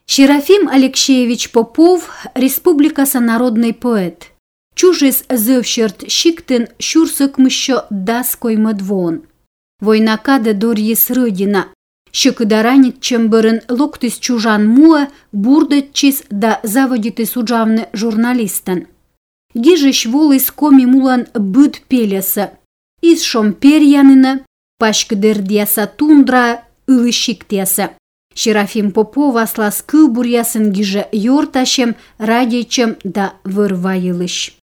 Серафим Алексеевич Попов – республикаса народный поэт. Чужис зевшерт шиктен шурсок мыщо даской мадвон. Войнакаде дорьес рыдина. Щекыдаранит чемберен локтис чужан муа бурдетчис да заводиты суджавны журналистен. Гижеш волыс коми мулан быд пелеса. Из шомперьянына, пашкдердяса тундра ылышиктеса. Серафим Попов аслас кыл бурьясын гиже йорташем, радичем да вырвайылыш.